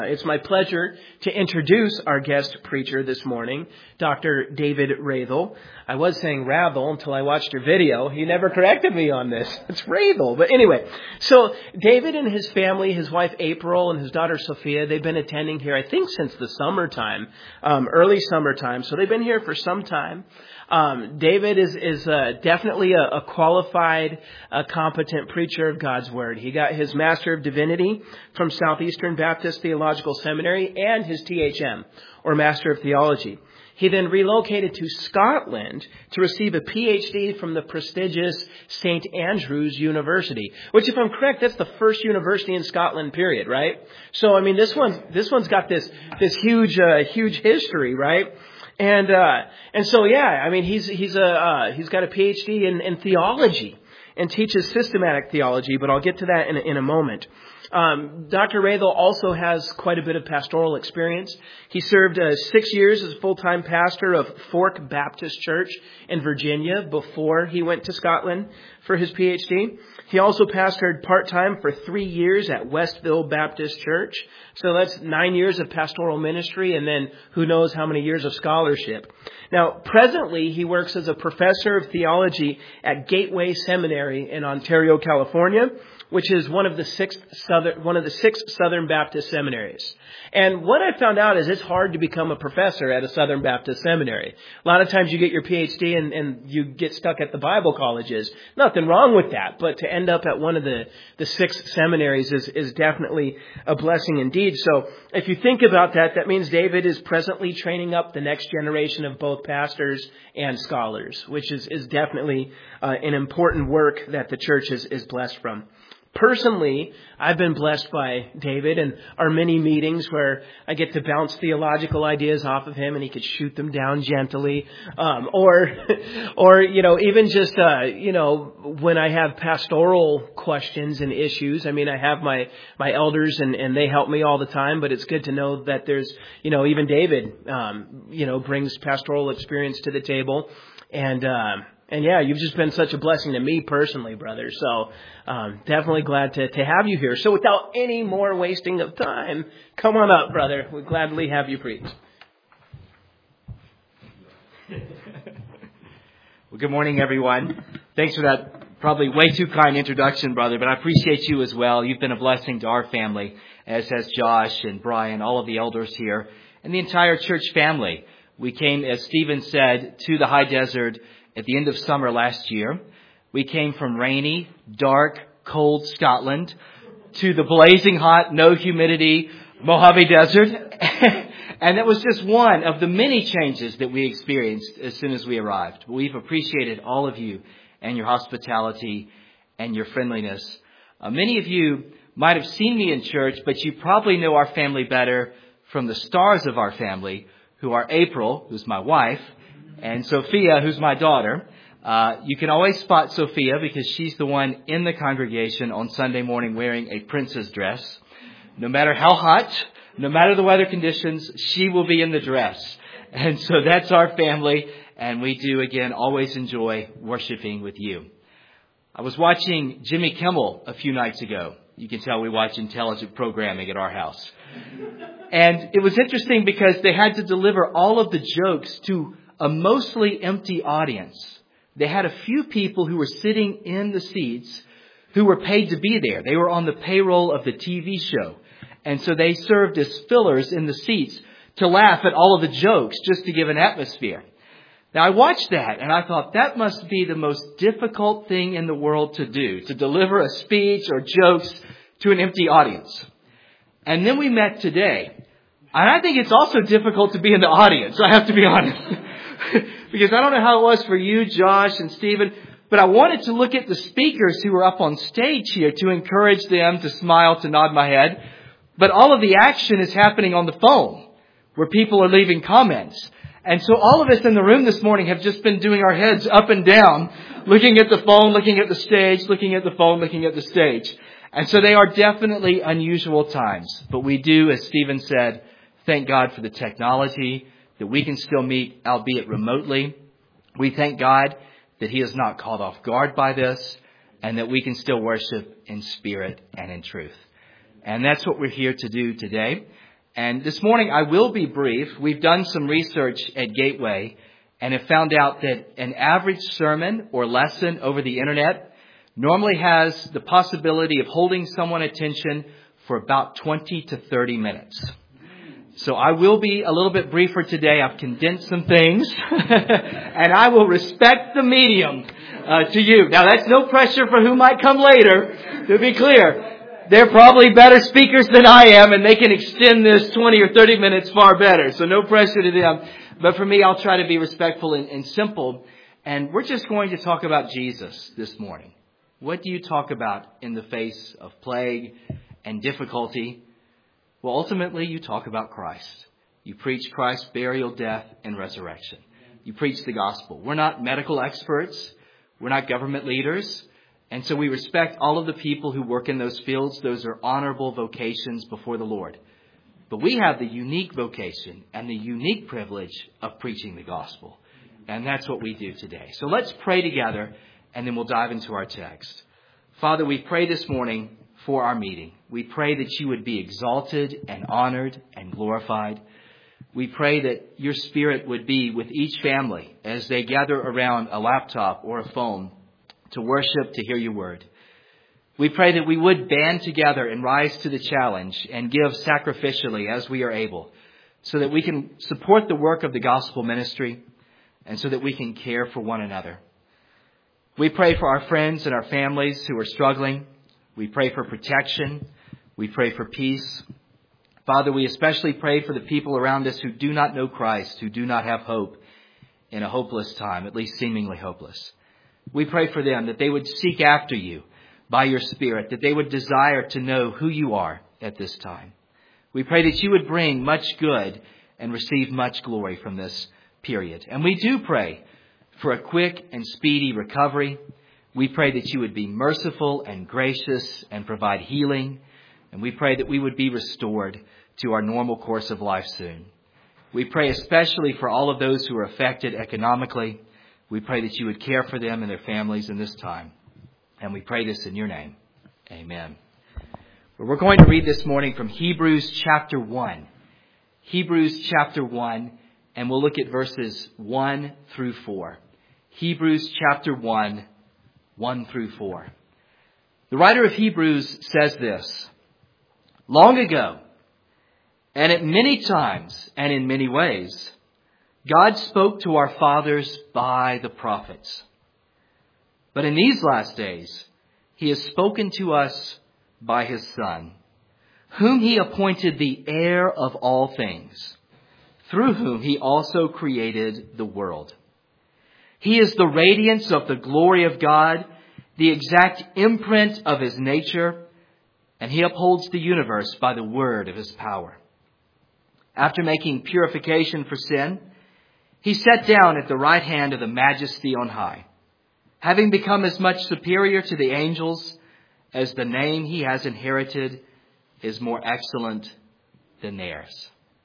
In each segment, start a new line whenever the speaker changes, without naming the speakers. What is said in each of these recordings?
It's my pleasure to introduce our guest preacher this morning, Dr. David Rathel. I was saying Rathel until I watched your video. He never corrected me on this. It's Rathel. But anyway, so David and his family, his wife April and his daughter Sophia, they've been attending here, I think, since the summertime, early summertime. So they've been here for some time. David is definitely a qualified, competent preacher of God's Word. He got his Master of Divinity from Southeastern Baptist Theological Seminary and his THM, or Master of Theology. He then relocated to Scotland to receive a PhD from the prestigious St. Andrews University, which, if I'm correct, that's the first university in Scotland, period, right? So, I mean, this one's got this huge history, right? And so, yeah, I mean, he's got a PhD in theology and teaches systematic theology, but I'll get to that in a moment. Dr. Rathel also has quite a bit of pastoral experience. He served 6 years as a full-time pastor of Fork Baptist Church in Virginia before he went to Scotland for his PhD. He also pastored part-time for 3 years at Westville Baptist Church. So that's 9 years of pastoral ministry and then who knows how many years of scholarship. Now, presently, he works as a professor of theology at Gateway Seminary in Ontario, California, which is one of the six Southern Baptist seminaries. And what I found out is it's hard to become a professor at a Southern Baptist seminary. A lot of times you get your PhD and you get stuck at the Bible colleges. Nothing wrong with that, but to end up at one of the six seminaries is definitely a blessing indeed. So if you think about that, that means David is presently training up the next generation of both pastors and scholars, which is definitely an important work that the church is blessed from. Personally, I've been blessed by David and our many meetings where I get to bounce theological ideas off of him and he could shoot them down gently. Or, even just, when I have pastoral questions and issues. I mean, I have my elders and they help me all the time, but it's good to know that there's, even David, brings pastoral experience to the table. And yeah, you've just been such a blessing to me personally, brother. So definitely glad to have you here. So without any more wasting of time, come on up, brother. We'd gladly have you preach.
Well, good morning, everyone. Thanks for that probably way too kind introduction, brother, but I appreciate you as well. You've been a blessing to our family, as has Josh and Brian, all of the elders here, and the entire church family. We came, as Stephen said, to the high desert at the end of summer last year. We came from rainy, dark, cold Scotland to the blazing hot, no humidity Mojave Desert. And that was just one of the many changes that we experienced as soon as we arrived. We've appreciated all of you and your hospitality and your friendliness. Many of you might have seen me in church, but you probably know our family better from the stars of our family, who are April, who's my wife, and Sophia, who's my daughter. You can always spot Sophia because she's the one in the congregation on Sunday morning wearing a princess dress. No matter how hot, no matter the weather conditions, she will be in the dress. And so that's our family, and we do, again, always enjoy worshiping with you. I was watching Jimmy Kimmel a few nights ago. You can tell we watch intelligent programming at our house. And it was interesting because they had to deliver all of the jokes to a mostly empty audience. They had a few people who were sitting in the seats who were paid to be there. They were on the payroll of the TV show. And so they served as fillers in the seats to laugh at all of the jokes just to give an atmosphere. Now, I watched that and I thought that must be the most difficult thing in the world to do, to deliver a speech or jokes to an empty audience. And then we met today. And I think it's also difficult to be in the audience, I have to be honest. Because I don't know how it was for you, Josh and Stephen, but I wanted to look at the speakers who were up on stage here to encourage them, to smile, to nod my head. But all of the action is happening on the phone, where people are leaving comments. And so all of us in the room this morning have just been doing our heads up and down, looking at the phone, looking at the stage, looking at the phone, looking at the stage. And so they are definitely unusual times. But we do, as Stephen said, thank God for the technology, that we can still meet, albeit remotely. We thank God that He is not caught off guard by this, and that we can still worship in spirit and in truth. And that's what we're here to do today. And this morning I will be brief. We've done some research at Gateway and have found out that an average sermon or lesson over the internet normally has the possibility of holding someone's attention for about 20 to 30 minutes. So I will be a little bit briefer today. I've condensed some things and I will respect the medium to you. Now that's no pressure for who might come later, to be clear. They're probably better speakers than I am, and they can extend this 20 or 30 minutes far better. So no pressure to them. But for me, I'll try to be respectful and simple. And we're just going to talk about Jesus this morning. What do you talk about in the face of plague and difficulty? Well, ultimately, you talk about Christ. You preach Christ's burial, death, and resurrection. You preach the gospel. We're not medical experts. We're not government leaders. And so we respect all of the people who work in those fields. Those are honorable vocations before the Lord. But we have the unique vocation and the unique privilege of preaching the gospel. And that's what we do today. So let's pray together, and then we'll dive into our text. Father, we pray this morning for our meeting. We pray that you would be exalted and honored and glorified. We pray that your Spirit would be with each family as they gather around a laptop or a phone to worship, to hear your word. We pray that we would band together and rise to the challenge and give sacrificially as we are able, so that we can support the work of the gospel ministry and so that we can care for one another. We pray for our friends and our families who are struggling. We pray for protection. We pray for peace. Father, we especially pray for the people around us who do not know Christ, who do not have hope in a hopeless time, at least seemingly hopeless. We pray for them that they would seek after you by your Spirit, that they would desire to know who you are at this time. We pray that you would bring much good and receive much glory from this period. And we do pray for a quick and speedy recovery. We pray that you would be merciful and gracious and provide healing. And we pray that we would be restored to our normal course of life soon. We pray especially for all of those who are affected economically. We pray that you would care for them and their families in this time. And we pray this in your name. Amen. Well, we're going to read this morning from Hebrews chapter 1. Hebrews chapter 1, and we'll look at verses 1 through 4. Hebrews chapter 1, 1 through 4. The writer of Hebrews says this: Long ago, and at many times and in many ways, God spoke to our fathers by the prophets. But in these last days, he has spoken to us by his Son, whom he appointed the heir of all things, through whom he also created the world. He is the radiance of the glory of God, the exact imprint of his nature, and he upholds the universe by the word of his power. After making purification for sin, he sat down at the right hand of the Majesty on high, having become as much superior to the angels as the name he has inherited is more excellent than theirs.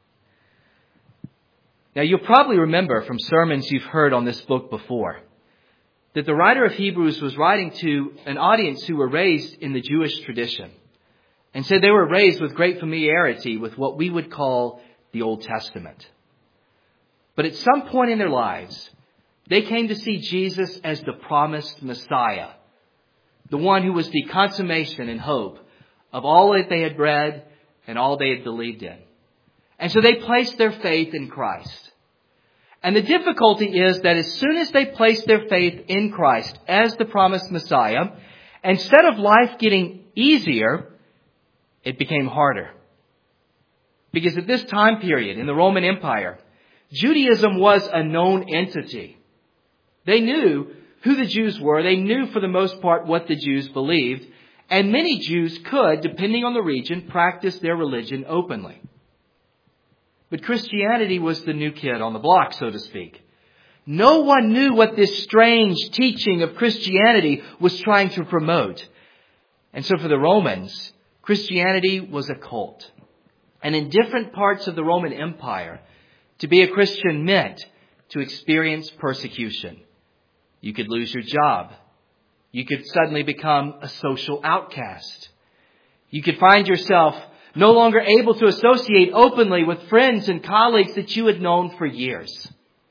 Now, you'll probably remember from sermons you've heard on this book before that the writer of Hebrews was writing to an audience who were raised in the Jewish tradition, and said they were raised with great familiarity with what we would call the Old Testament. But at some point in their lives, they came to see Jesus as the promised Messiah, the one who was the consummation and hope of all that they had read and all they had believed in. And so they placed their faith in Christ. And the difficulty is that as soon as they placed their faith in Christ as the promised Messiah, instead of life getting easier, it became harder. Because at this time period in the Roman Empire, Judaism was a known entity. They knew who the Jews were. They knew for the most part what the Jews believed. And many Jews could, depending on the region, practice their religion openly. But Christianity was the new kid on the block, so to speak. No one knew what this strange teaching of Christianity was trying to promote. And so for the Romans, Christianity was a cult. And in different parts of the Roman Empire, to be a Christian meant to experience persecution. You could lose your job. You could suddenly become a social outcast. You could find yourself no longer able to associate openly with friends and colleagues that you had known for years.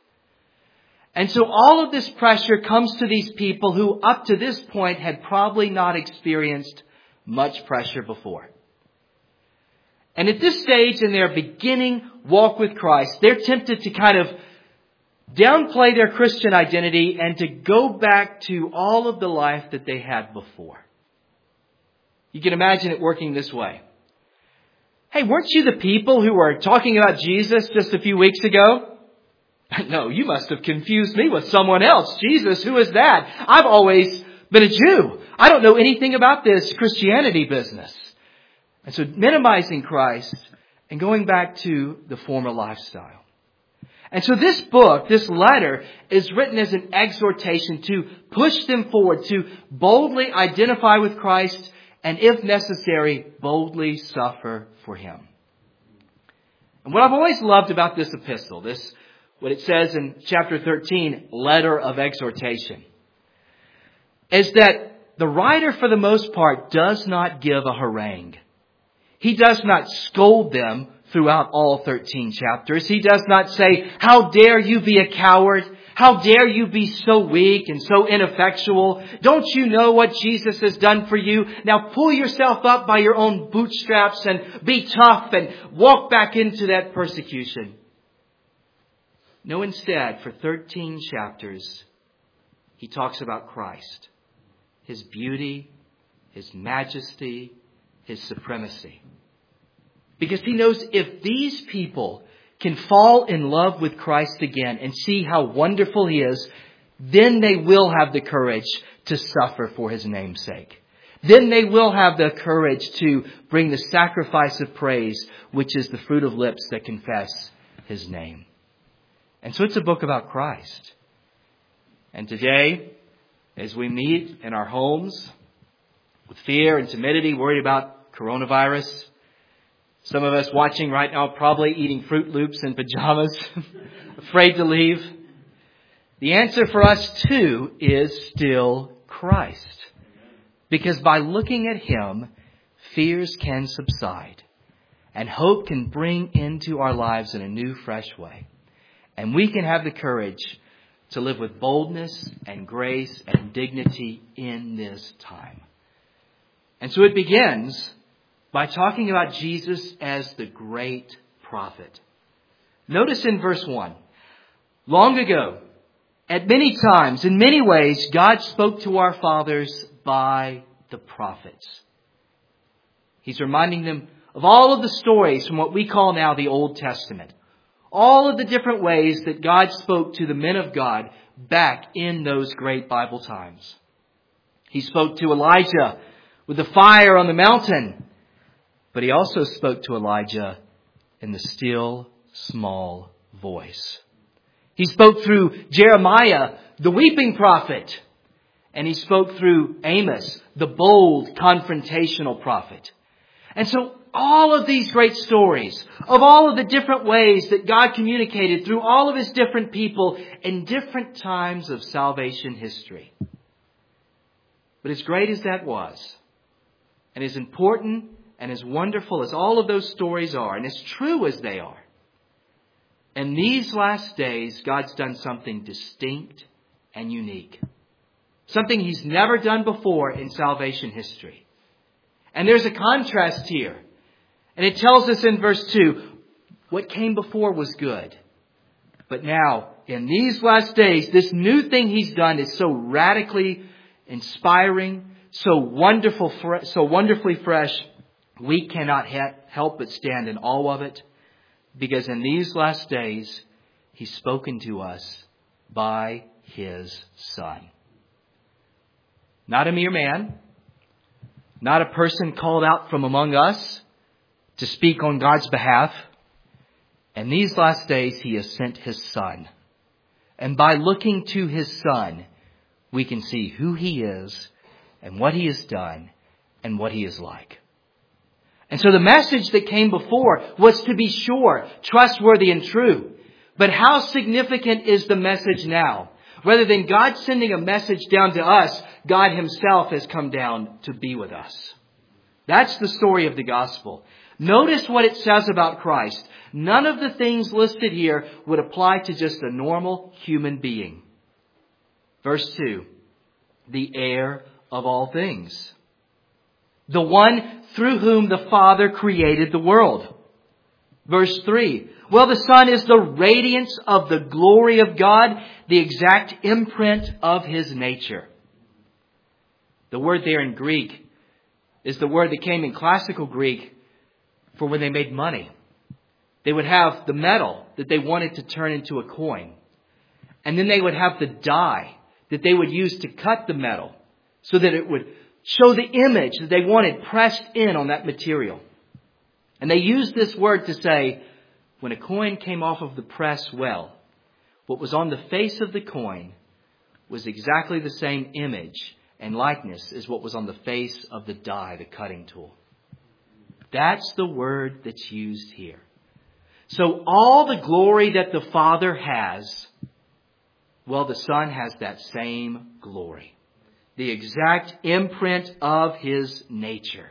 And so all of this pressure comes to these people who up to this point had probably not experienced much pressure before. And at this stage in their beginning walk with Christ, they're tempted to kind of downplay their Christian identity and to go back to all of the life that they had before. You can imagine it working this way. Hey, weren't you the people who were talking about Jesus just a few weeks ago? No, you must have confused me with someone else. Jesus, who is that? I've always been a Jew. I don't know anything about this Christianity business. And so minimizing Christ and going back to the former lifestyle. And so this book, this letter, is written as an exhortation to push them forward, to boldly identify with Christ, and if necessary, boldly suffer for Him. And what I've always loved about this epistle, what it says in chapter 13, letter of exhortation, is that the writer, for the most part, does not give a harangue. He does not scold them throughout all 13 chapters. He does not say, how dare you be a coward? How dare you be so weak and so ineffectual? Don't you know what Jesus has done for you? Now pull yourself up by your own bootstraps and be tough and walk back into that persecution. No, instead, for 13 chapters, he talks about Christ, His beauty, His majesty, His supremacy. Because he knows if these people can fall in love with Christ again and see how wonderful He is, then they will have the courage to suffer for His name's sake. Then they will have the courage to bring the sacrifice of praise, which is the fruit of lips that confess His name. And so it's a book about Christ. And today, as we meet in our homes with fear and timidity, worried about coronavirus, some of us watching right now probably eating Fruit Loops in pajamas, afraid to leave. The answer for us too is still Christ. Because by looking at Him, fears can subside and hope can bring into our lives in a new, fresh way. And we can have the courage to live with boldness and grace and dignity in this time. And so it begins by talking about Jesus as the great prophet. Notice in verse 1, long ago, at many times, in many ways, God spoke to our fathers by the prophets. He's reminding them of all of the stories from what we call now the Old Testament. All of the different ways that God spoke to the men of God back in those great Bible times. He spoke to Elijah with the fire on the mountain. But He also spoke to Elijah in the still, small voice. He spoke through Jeremiah, the weeping prophet. And He spoke through Amos, the bold, confrontational prophet. And so all of these great stories of all of the different ways that God communicated through all of His different people in different times of salvation history. But as great as that was, and as important and as wonderful as all of those stories are, and as true as they are, in these last days, God's done something distinct and unique. Something He's never done before in salvation history. And there's a contrast here. And it tells us in verse 2, what came before was good. But now, in these last days, this new thing He's done is so radically inspiring, so wonderfully fresh, we cannot help but stand in awe of it. Because in these last days, He's spoken to us by His Son. Not a mere man, not a person called out from among us to speak on God's behalf. In these last days, He has sent His Son. And by looking to His Son, we can see who He is and what He has done and what He is like. And so the message that came before was, to be sure, trustworthy and true. But how significant is the message now? Rather than God sending a message down to us, God Himself has come down to be with us. That's the story of the gospel. Notice what it says about Christ. None of the things listed here would apply to just a normal human being. Verse 2, the heir of all things. The one through whom the Father created the world. Verse 3, well, the Son is the radiance of the glory of God, the exact imprint of His nature. The word there in Greek is the word that came in classical Greek for when they made money. They would have the metal that they wanted to turn into a coin. And then they would have the die that they would use to cut the metal so that it would show the image that they wanted pressed in on that material. And they used this word to say, when a coin came off of the press well, what was on the face of the coin was exactly the same image and likeness as what was on the face of the die, the cutting tool. That's the word that's used here. So all the glory that the Father has, well, the Son has that same glory. The exact imprint of His nature.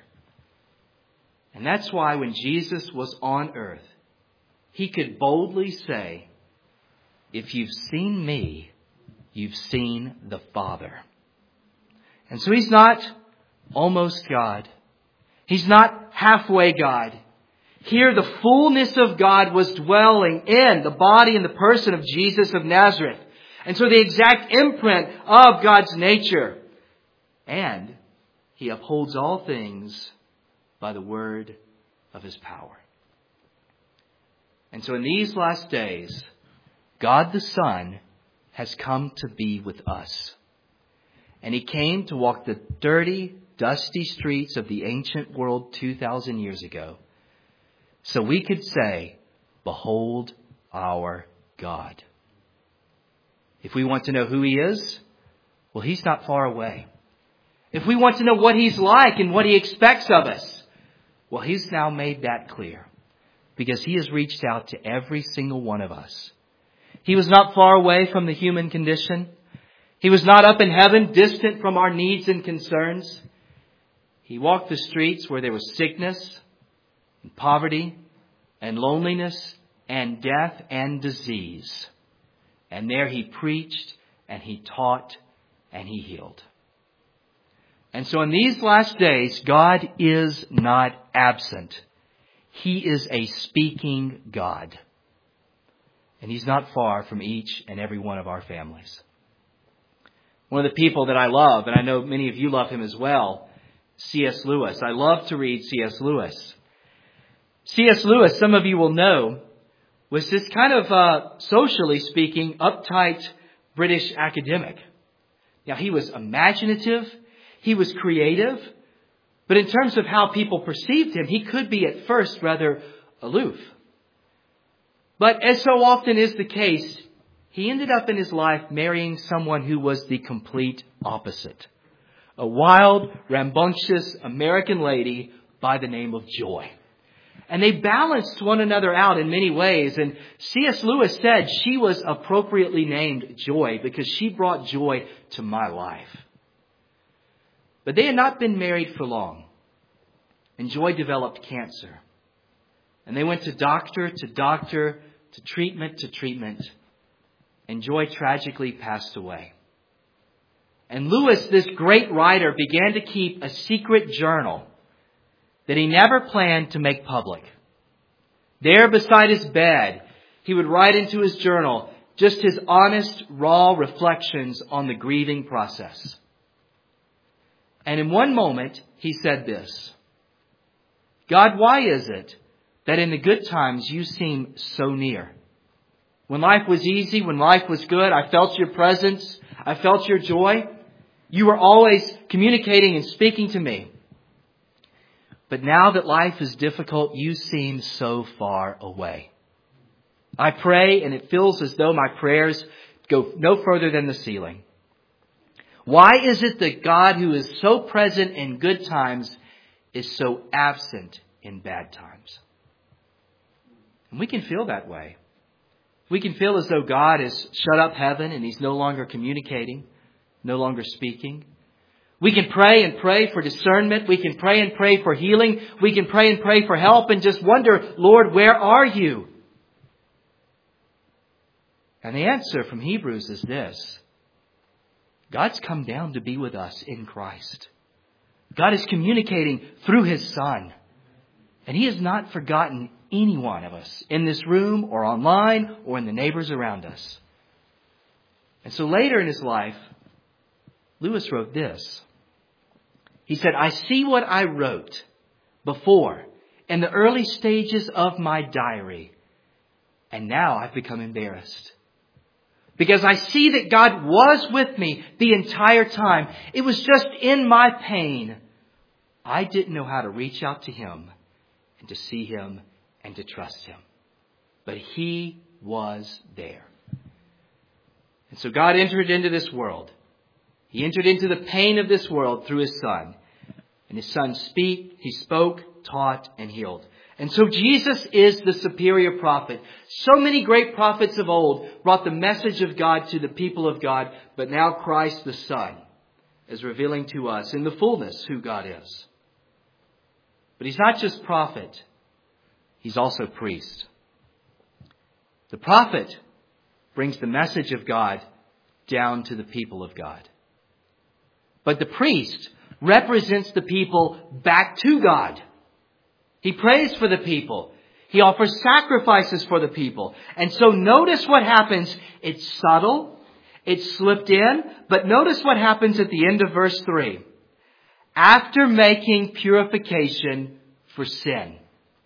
And that's why when Jesus was on earth, He could boldly say, if you've seen me, you've seen the Father. And so He's not almost God. He's not halfway God. Here the fullness of God was dwelling in the body and the person of Jesus of Nazareth. And so the exact imprint of God's nature. And He upholds all things by the word of His power. And so in these last days, God the Son has come to be with us. And He came to walk the dirty, dusty streets of the ancient world 2,000 years ago. So we could say, behold our God. If we want to know who He is, well, He's not far away. If we want to know what He's like and what He expects of us, well, He's now made that clear. Because He has reached out to every single one of us. He was not far away from the human condition. He was not up in heaven, distant from our needs and concerns. He walked the streets where there was sickness, and poverty, and loneliness, and death, and disease. And there He preached, and He taught, and He healed. And so in these last days, God is not absent. He is a speaking God. And He's not far from each and every one of our families. One of the people that I love, and I know many of you love him as well, C.S. Lewis. I love to read C.S. Lewis. C.S. Lewis, some of you will know, was this kind of, socially speaking, uptight British academic. Now, he was imaginative. He was creative. But in terms of how people perceived him, he could be at first rather aloof. But as so often is the case, he ended up in his life marrying someone who was the complete opposite. A wild, rambunctious American lady by the name of Joy. And they balanced one another out in many ways. And C.S. Lewis said she was appropriately named Joy because she brought joy to my life. But they had not been married for long. And Joy developed cancer. And they went to doctor, to treatment. And Joy tragically passed away. And Lewis, this great writer, began to keep a secret journal that he never planned to make public. There beside his bed, he would write into his journal just his honest, raw reflections on the grieving process. And in one moment, he said this: God, why is it that in the good times you seem so near? When life was easy, when life was good, I felt your presence. I felt your joy. You were always communicating and speaking to me. But now that life is difficult, you seem so far away. I pray, and it feels as though my prayers go no further than the ceiling. Why is it that God, who is so present in good times, is so absent in bad times? And we can feel that way. We can feel as though God has shut up heaven and He's no longer communicating, no longer speaking. We can pray and pray for discernment. We can pray and pray for healing. We can pray and pray for help and just wonder, Lord, where are you? And the answer from Hebrews is this. God's come down to be with us in Christ. God is communicating through His Son. And He has not forgotten any one of us in this room or online or in the neighbors around us. And so later in his life, Lewis wrote this. He said, I see what I wrote before in the early stages of my diary. And now I've become embarrassed. Because I see that God was with me the entire time. It was just in my pain. I didn't know how to reach out to Him and to see Him and to trust Him. But He was there. And so God entered into this world. He entered into the pain of this world through His Son. And His Son He spoke, taught, and healed. And so Jesus is the superior prophet. So many great prophets of old brought the message of God to the people of God. But now Christ the Son is revealing to us in the fullness who God is. But He's not just prophet. He's also priest. The prophet brings the message of God down to the people of God. But the priest represents the people back to God. He prays for the people. He offers sacrifices for the people. And so notice what happens. It's subtle. It's slipped in. But notice what happens at the end of verse 3. After making purification for sin.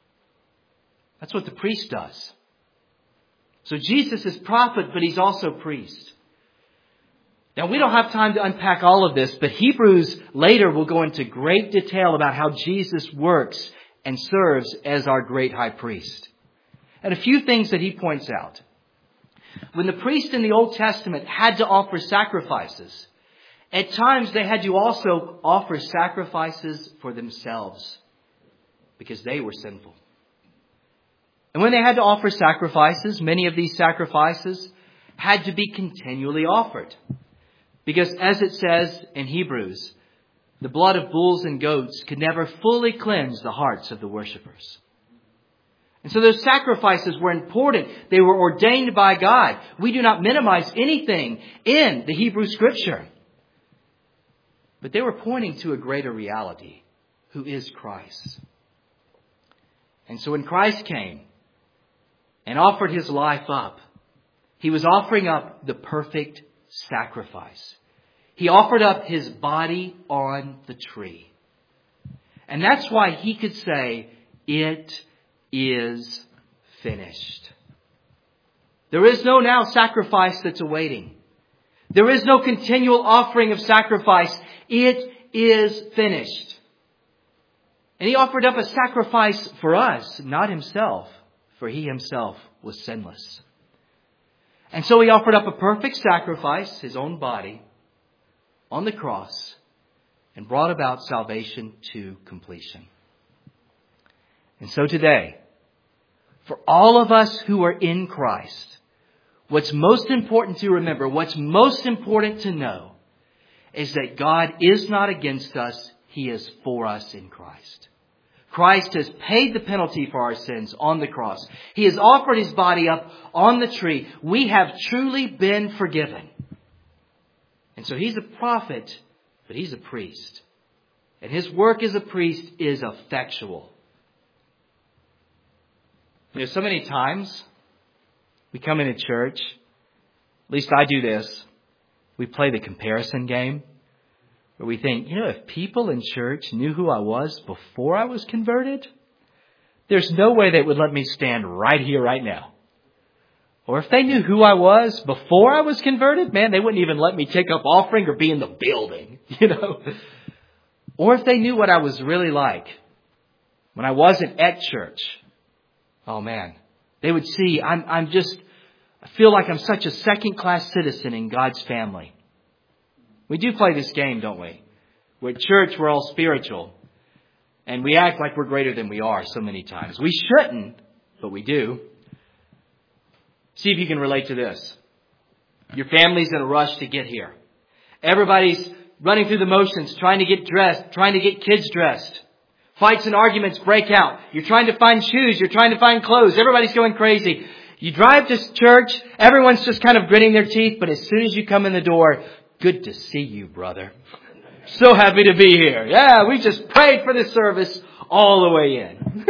That's what the priest does. So Jesus is prophet, but He's also priest. Now, we don't have time to unpack all of this, but Hebrews later will go into great detail about how Jesus works and serves as our great high priest. And a few things that he points out. When the priest in the Old Testament had to offer sacrifices, at times they had to also offer sacrifices for themselves because they were sinful. And when they had to offer sacrifices, many of these sacrifices had to be continually offered. Because as it says in Hebrews, the blood of bulls and goats could never fully cleanse the hearts of the worshipers. And so those sacrifices were important. They were ordained by God. We do not minimize anything in the Hebrew Scripture. But they were pointing to a greater reality, who is Christ. And so when Christ came and offered His life up, He was offering up the perfect sacrifice. He offered up His body on the tree. And that's why He could say, it is finished. There is no now sacrifice that's awaiting. There is no continual offering of sacrifice. It is finished. And He offered up a sacrifice for us, not Himself, for He Himself was sinless. And so He offered up a perfect sacrifice, His own body, on the cross, and brought about salvation to completion. And so today, for all of us who are in Christ, what's most important to remember, what's most important to know, is that God is not against us. He is for us in Christ. Christ has paid the penalty for our sins on the cross. He has offered His body up on the tree. We have truly been forgiven. And so He's a prophet, but He's a priest. And His work as a priest is effectual. You know, so many times we come into church, at least I do this, we play the comparison game. Where we think, if people in church knew who I was before I was converted, there's no way they would let me stand right here, right now. Or if they knew who I was before I was converted, man, they wouldn't even let me take up offering or be in the building, Or if they knew what I was really like when I wasn't at church, oh man, they would see I feel like I'm such a second-class citizen in God's family. We do play this game, don't we? We're at church, we're all spiritual. And we act like we're greater than we are so many times. We shouldn't, but we do. See if you can relate to this. Your family's in a rush to get here. Everybody's running through the motions, trying to get dressed, trying to get kids dressed. Fights and arguments break out. You're trying to find shoes. You're trying to find clothes. Everybody's going crazy. You drive to church. Everyone's just kind of gritting their teeth. But as soon as you come in the door, good to see you, brother. So happy to be here. Yeah, we just prayed for this service all the way in.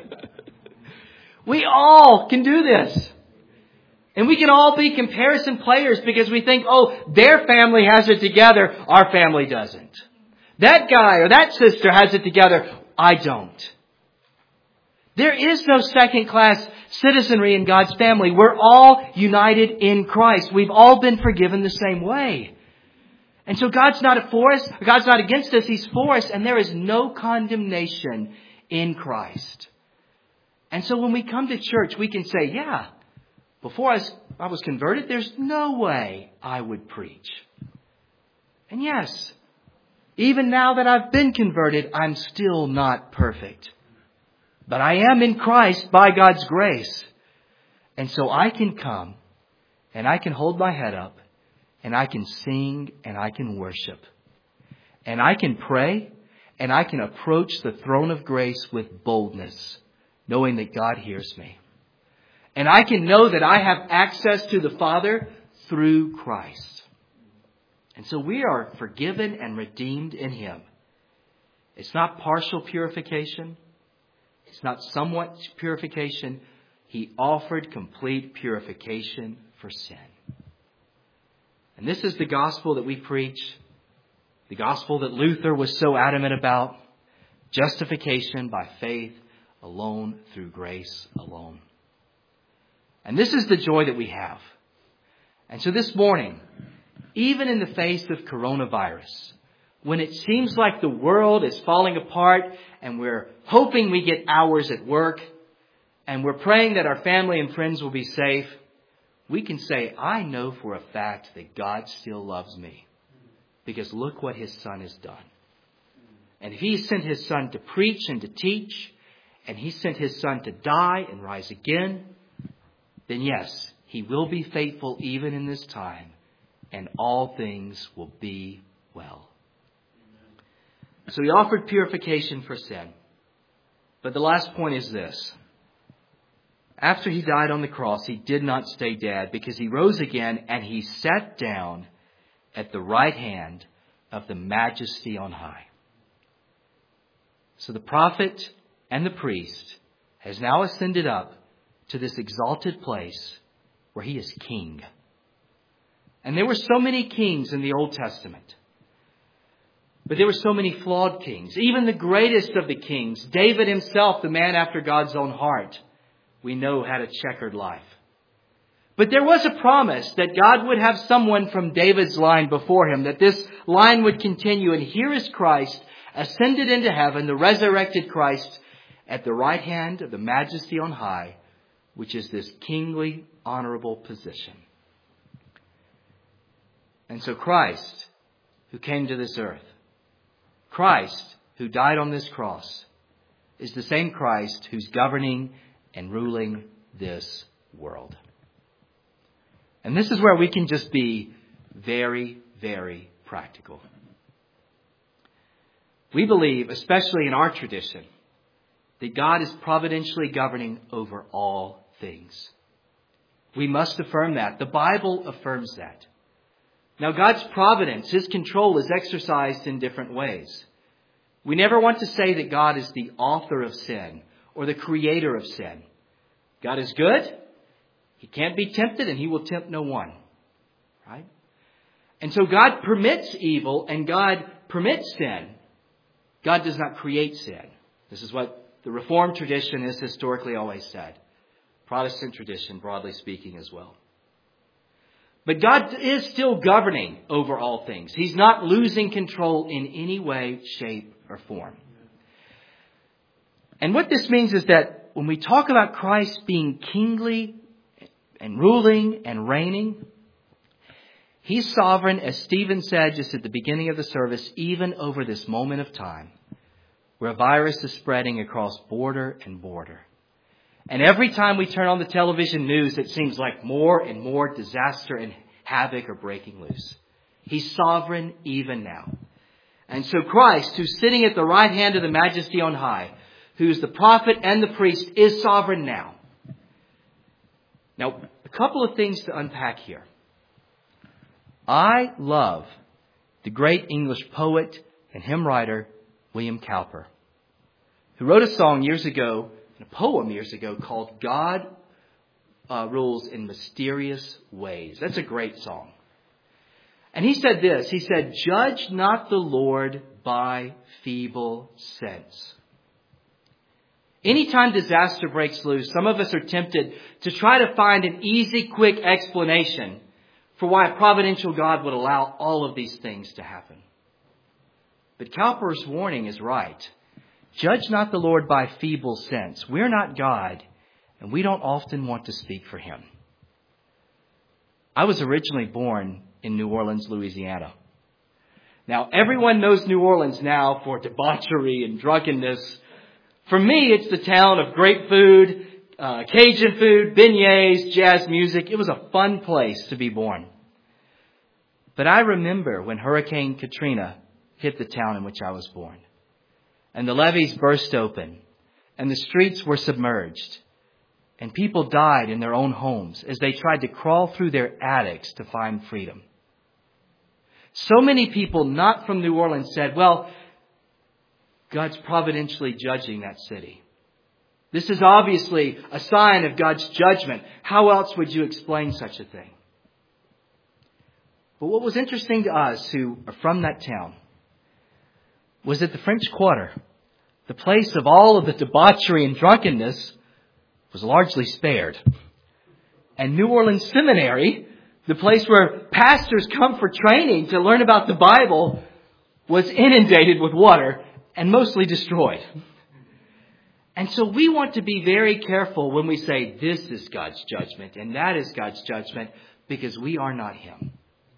We all can do this. And we can all be comparison players because we think, oh, their family has it together. Our family doesn't. That guy or that sister has it together. I don't. There is no second-class citizenry in God's family. We're all united in Christ. We've all been forgiven the same way. And so God's not for us. God's not against us. He's for us. And there is no condemnation in Christ. And so when we come to church, we can say, yeah, before I was converted, there's no way I would preach. And yes, even now that I've been converted, I'm still not perfect. But I am in Christ by God's grace. And so I can come and I can hold my head up and I can sing and I can worship. And I can pray and I can approach the throne of grace with boldness, knowing that God hears me. And I can know that I have access to the Father through Christ. And so we are forgiven and redeemed in Him. It's not partial purification. It's not somewhat purification. He offered complete purification for sin. And this is the gospel that we preach. The gospel that Luther was so adamant about. Justification by faith alone through grace alone. And this is the joy that we have. And so this morning, even in the face of coronavirus, when it seems like the world is falling apart and we're hoping we get hours at work and we're praying that our family and friends will be safe, we can say, I know for a fact that God still loves me because look what His Son has done. And if He sent His Son to preach and to teach, and He sent His Son to die and rise again, then yes, He will be faithful even in this time, and all things will be well. So He offered purification for sin. But the last point is this. After He died on the cross, He did not stay dead because He rose again and He sat down at the right hand of the Majesty on high. So the prophet and the priest has now ascended up to this exalted place where He is king. And there were so many kings in the Old Testament. But there were so many flawed kings. Even the greatest of the kings, David himself, the man after God's own heart, we know had a checkered life. But there was a promise that God would have someone from David's line before him, that this line would continue. And here is Christ, ascended into heaven, the resurrected Christ, at the right hand of the Majesty on high, which is this kingly, honorable position. And so Christ, who came to this earth, Christ, who died on this cross, is the same Christ who's governing and ruling this world. And this is where we can just be very, very practical. We believe, especially in our tradition, that God is providentially governing over all things. We must affirm that. The Bible affirms that. Now, God's providence, His control is exercised in different ways. We never want to say that God is the author of sin or the creator of sin. God is good. He can't be tempted and He will tempt no one. Right? And so God permits evil and God permits sin. God does not create sin. This is what the Reformed tradition has historically always said. Protestant tradition, broadly speaking, as well. But God is still governing over all things. He's not losing control in any way, shape, or form. And what this means is that when we talk about Christ being kingly and ruling and reigning, He's sovereign, as Stephen said just at the beginning of the service, even over this moment of time where a virus is spreading across border and border. And every time we turn on the television news, it seems like more and more disaster and havoc are breaking loose. He's sovereign even now. And so Christ, who's sitting at the right hand of the Majesty on high, who's the prophet and the priest, is sovereign now. Now, a couple of things to unpack here. I love the great English poet and hymn writer, William Cowper, who wrote a song years ago, a poem years ago, called God Rules in Mysterious Ways. That's a great song. And he said this, he said, "Judge not the Lord by feeble sense." Anytime disaster breaks loose, some of us are tempted to try to find an easy, quick explanation for why a providential God would allow all of these things to happen. But Cowper's warning is right. Judge not the Lord by feeble sense. We're not God, and we don't often want to speak for Him. I was originally born in New Orleans, Louisiana. Now, everyone knows New Orleans now for debauchery and drunkenness. For me, it's the town of great food, Cajun food, beignets, jazz music. It was a fun place to be born. But I remember when Hurricane Katrina hit the town in which I was born. And the levees burst open. And the streets were submerged. And people died in their own homes as they tried to crawl through their attics to find freedom. So many people not from New Orleans said, well, God's providentially judging that city. This is obviously a sign of God's judgment. How else would you explain such a thing? But what was interesting to us who are from that town was that the French Quarter, the place of all of the debauchery and drunkenness, was largely spared. And New Orleans Seminary, the place where pastors come for training to learn about the Bible, was inundated with water and mostly destroyed. And so we want to be very careful when we say this is God's judgment and that is God's judgment, because we are not Him.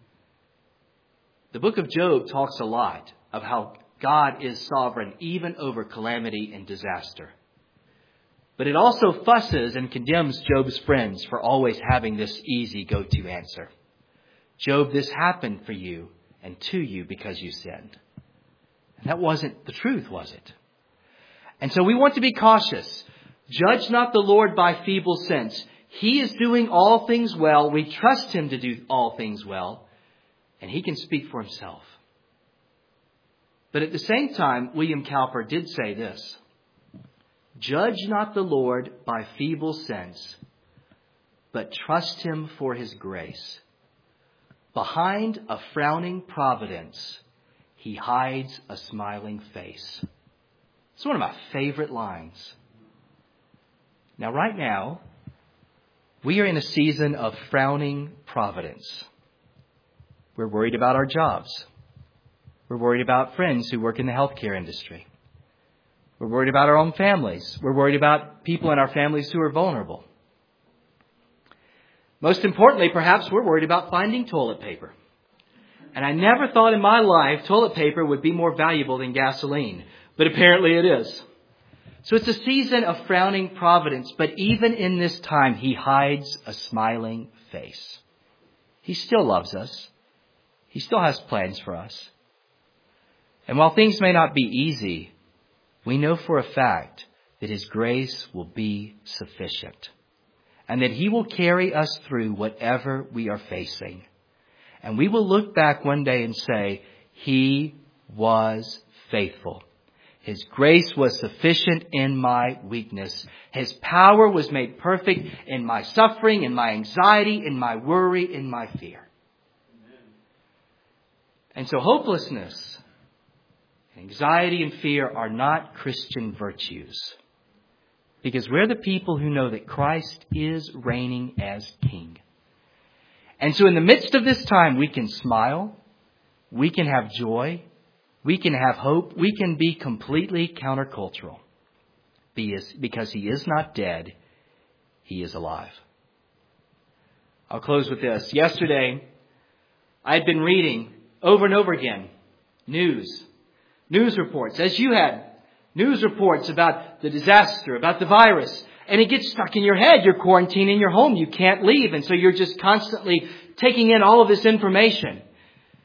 The book of Job talks a lot of how God is sovereign even over calamity and disaster. But it also fusses and condemns Job's friends for always having this easy go-to answer. Job, this happened for you and to you because you sinned. And that wasn't the truth, was it? And so we want to be cautious. Judge not the Lord by feeble sense. He is doing all things well. We trust Him to do all things well. And He can speak for Himself. But at the same time, William Cowper did say this. Judge not the Lord by feeble sense, but trust Him for His grace. Behind a frowning providence, He hides a smiling face. It's one of my favorite lines. Now, right now, we are in a season of frowning providence. We're worried about our jobs. We're worried about friends who work in the healthcare industry. We're worried about our own families. We're worried about people in our families who are vulnerable. Most importantly, perhaps we're worried about finding toilet paper. And I never thought in my life toilet paper would be more valuable than gasoline. But apparently it is. So it's a season of frowning providence. But even in this time, He hides a smiling face. He still loves us. He still has plans for us. And while things may not be easy, we know for a fact that His grace will be sufficient. And that He will carry us through whatever we are facing. And we will look back one day and say, He was faithful. His grace was sufficient in my weakness. His power was made perfect in my suffering, in my anxiety, in my worry, in my fear. Amen. And so hopelessness, anxiety, and fear are not Christian virtues. Because we're the people who know that Christ is reigning as King. And so in the midst of this time, we can smile, we can have joy, we can have hope, we can be completely countercultural. Because He is not dead, He is alive. I'll close with this. Yesterday, I had been reading over and over again news reports, as you had. News reports about the disaster, about the virus. And it gets stuck in your head. You're quarantined in your home. You can't leave. And so you're just constantly taking in all of this information.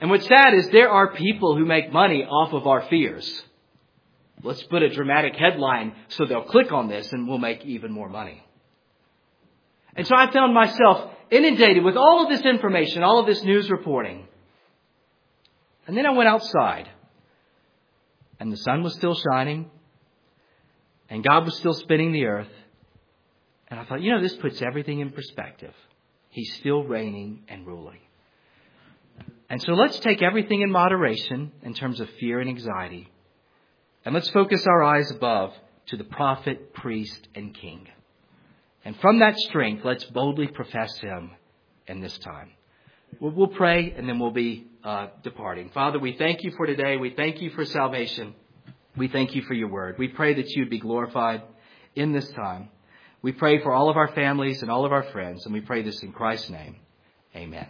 And what's sad is there are people who make money off of our fears. Let's put a dramatic headline so they'll click on this and we'll make even more money. And so I found myself inundated with all of this information, all of this news reporting. And then I went outside and the sun was still shining and God was still spinning the earth. And I thought, this puts everything in perspective. He's still reigning and ruling. And so let's take everything in moderation in terms of fear and anxiety. And let's focus our eyes above to the prophet, priest, and king. And from that strength, let's boldly profess him in this time. We'll pray and then we'll be departing. Father, we thank you for today. We thank you for salvation. We thank you for your word. We pray that you'd be glorified in this time. We pray for all of our families and all of our friends. And we pray this in Christ's name. Amen.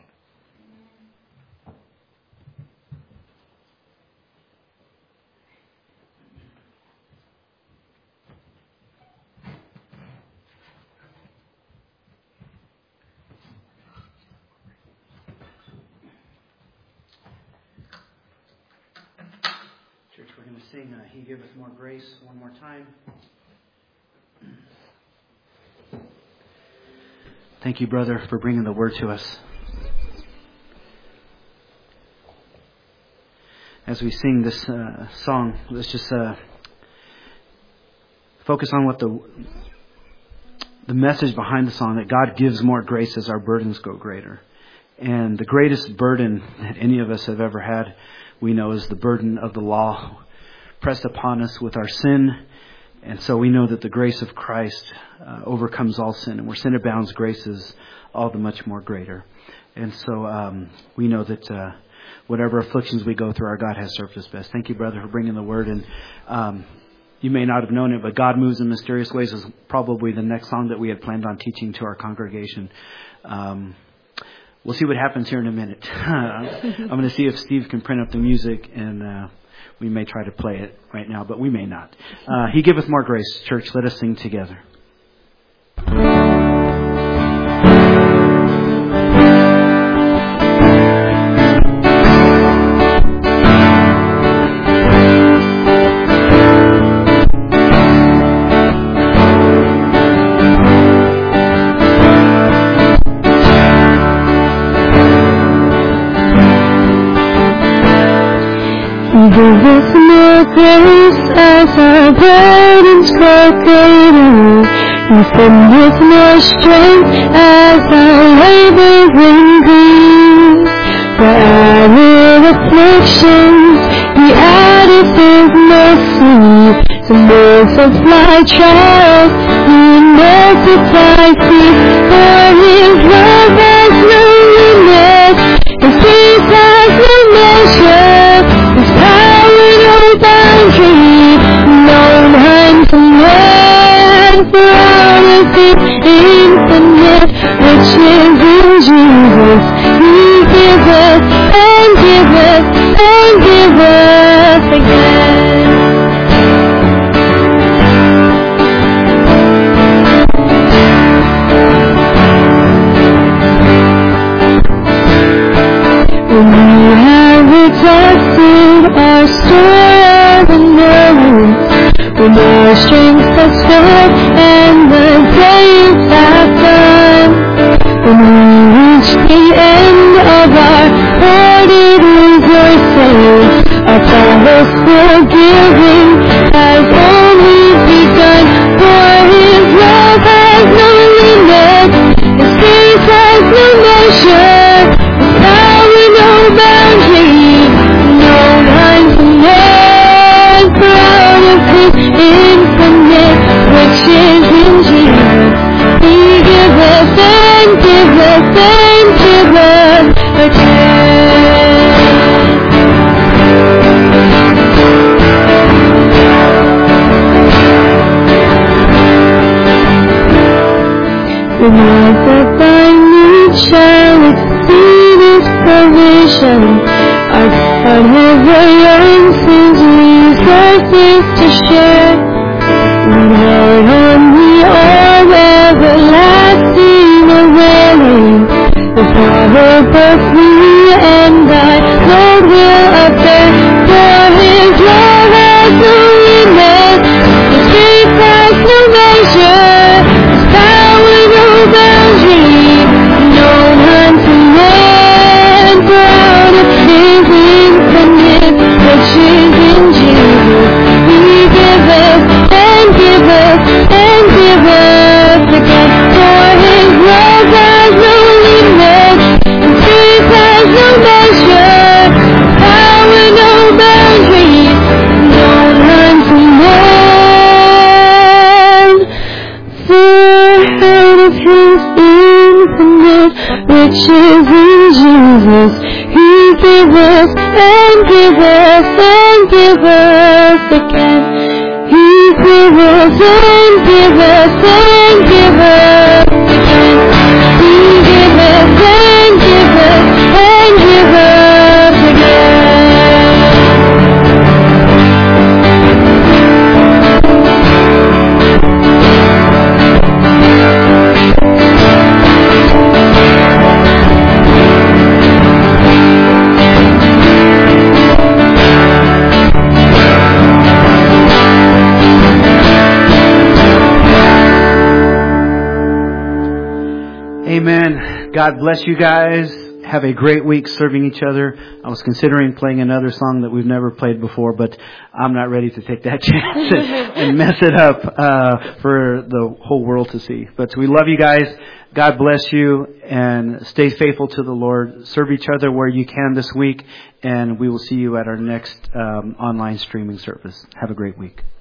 We're going to sing He Giveth More Grace one more time. Thank you, brother, for bringing the word to us. As we sing this song, let's just focus on what the message behind the song, that God gives more grace as our burdens go greater. And the greatest burden that any of us have ever had, we know, is the burden of the law pressed upon us with our sin. And so we know that the grace of Christ overcomes all sin. And where sin abounds, grace is all the much more greater. And so we know that whatever afflictions we go through, our God has served us best. Thank you, brother, for bringing the word. And you may not have known it, but God Moves in Mysterious Ways is probably the next song that we had planned on teaching to our congregation. We'll see what happens here in a minute. I'm going to see if Steve can print up the music, and we may try to play it right now, but we may not. He giveth more grace. Church, let us sing together.
Give us more grace as our burdens grow greater. You send us more strength as our labors increase. For added afflictions, He added His mercy. To multiply trials, He multiplies peace. For His love has no limit, His peace has no measure. His power no boundary, no handsome for out of His infinite riches in Jesus. He giveth and giveth and giveth again. When we have exhausted our store of endurance, when our strength has failed and the days have done, when we reach the end of our hoarded resources, our promise forgiving has only begun. For His love has no limit, His peace has no measure, His power no boundary, no line to man. For out of His infinite riches in Jesus, He giveth and giveth and giveth again. The Lord that thy need shall exceed His provision. Our God never yearns His resources to share. We hold on the arm everlasting availing, the power both we and thy Lord. His infinite riches in Jesus. He gave us and gave us and gave us again. He gave us and gave us and gave us again. He gave us and gave us and gave us again.
Amen. God bless you guys. Have a great week serving each other. I was considering playing another song that we've never played before, but I'm not ready to take that chance and mess it up for the whole world to see. But we love you guys. God bless you, and stay faithful to the Lord. Serve each other where you can this week, and we will see you at our next online streaming service. Have a great week.